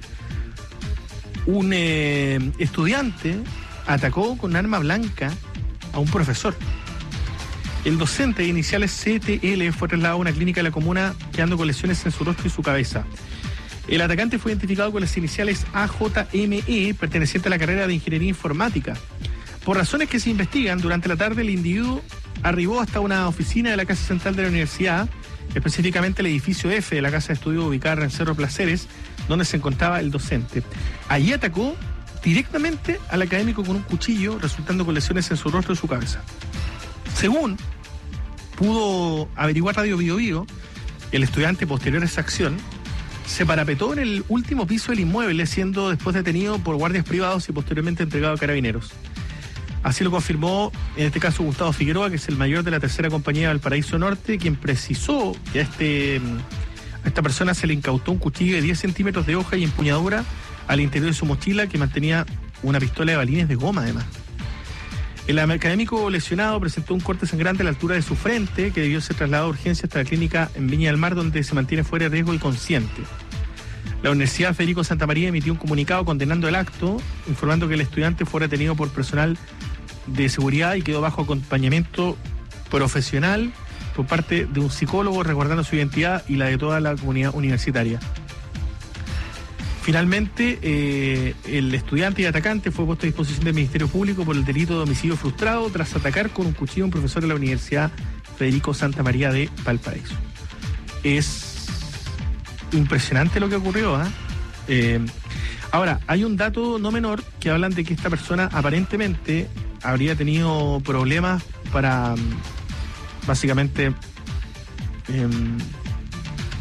Un eh, estudiante atacó con arma blanca a un profesor. El docente de iniciales C T L fue trasladado a una clínica de la comuna quedando con lesiones en su rostro y su cabeza. El atacante fue identificado con las iniciales A J M E, perteneciente a la carrera de Ingeniería Informática. Por razones que se investigan, durante la tarde el individuo arribó hasta una oficina de la Casa Central de la Universidad, específicamente el edificio F de la Casa de Estudio ubicada en Cerro Placeres, donde se encontraba el docente. Allí atacó directamente al académico con un cuchillo, resultando con lesiones en su rostro y su cabeza. Según pudo averiguar Radio Bio Bio, el estudiante, posterior a esa acción, se parapetó en el último piso del inmueble, siendo después detenido por guardias privados y posteriormente entregado a carabineros. Así lo confirmó, en este caso, Gustavo Figueroa, que es el mayor de la tercera compañía del Paraíso Norte, quien precisó que a, este, a esta persona se le incautó un cuchillo de diez centímetros de hoja y empuñadura al interior de su mochila, que mantenía una pistola de balines de goma, además. El académico lesionado presentó un corte sangrante a la altura de su frente, que debió ser trasladado a urgencia hasta la clínica en Viña del Mar, donde se mantiene fuera de riesgo y consciente. La Universidad Federico Santa María emitió un comunicado condenando el acto, informando que el estudiante fue retenido por personal de seguridad y quedó bajo acompañamiento profesional por parte de un psicólogo, resguardando su identidad y la de toda la comunidad universitaria. Finalmente, eh, el estudiante y atacante fue puesto a disposición del Ministerio Público por el delito de homicidio frustrado tras atacar con un cuchillo a un profesor de la Universidad Federico Santa María de Valparaíso. Es impresionante lo que ocurrió, ¿eh? Eh, ahora, hay un dato no menor que hablan de que esta persona aparentemente habría tenido problemas para, básicamente, eh,